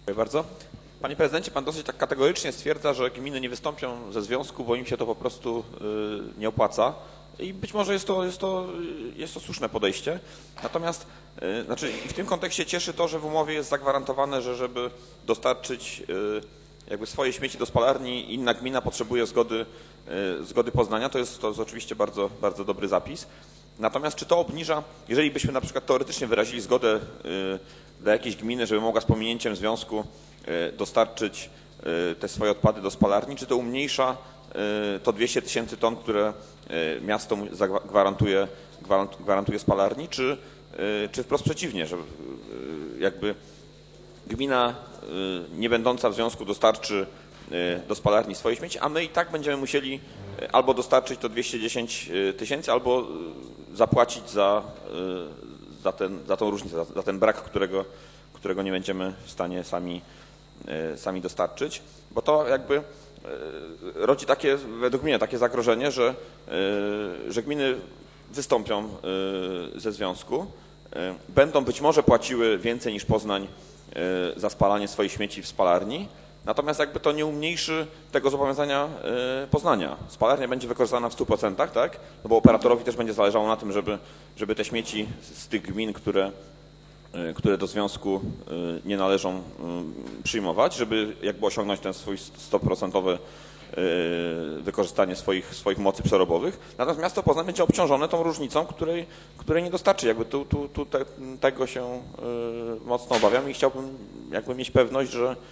Dziękuję bardzo. Panie prezydencie, pan dosyć tak kategorycznie stwierdza, że gminy nie wystąpią ze związku, bo im się to po prostu nie opłaca. I być może jest to słuszne podejście. Natomiast w tym kontekście cieszy to, że w umowie jest zagwarantowane, że żeby dostarczyć jakby swoje śmieci do spalarni, inna gmina potrzebuje zgody Poznania. To jest oczywiście bardzo, bardzo dobry zapis. Natomiast czy to obniża, jeżeli byśmy na przykład teoretycznie wyrazili zgodę dla jakiejś gminy, żeby mogła z pominięciem związku dostarczyć te swoje odpady do spalarni, czy to umniejsza to 200 000 ton, które miasto gwarantuje spalarni, czy wprost przeciwnie, że jakby gmina nie będąca w związku dostarczy do spalarni swoje śmieci, a my i tak będziemy musieli albo dostarczyć to 210 000, albo zapłacić za tą różnicę, za ten brak, którego nie będziemy w stanie sami dostarczyć, bo to jakby rodzi według mnie takie zagrożenie, że gminy wystąpią ze związku, będą być może płaciły więcej niż Poznań za spalanie swoich śmieci w spalarni, natomiast jakby to nie umniejszy tego zobowiązania Poznania. Spalarnia będzie wykorzystana w 100%, tak? No bo operatorowi też będzie zależało na tym, żeby te śmieci z tych gmin, które do związku nie należą, przyjmować, żeby jakby osiągnąć ten swój 100% wykorzystanie swoich mocy przerobowych. Natomiast miasto Poznań będzie obciążone tą różnicą, której nie dostarczy. Jakby tego się mocno obawiam i chciałbym jakby mieć pewność,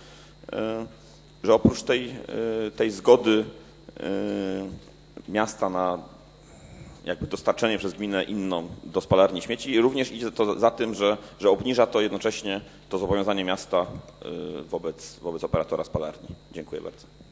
że oprócz tej zgody miasta na jakby dostarczenie przez gminę inną do spalarni śmieci, również idzie to za tym, że obniża to jednocześnie to zobowiązanie miasta wobec operatora spalarni. Dziękuję bardzo.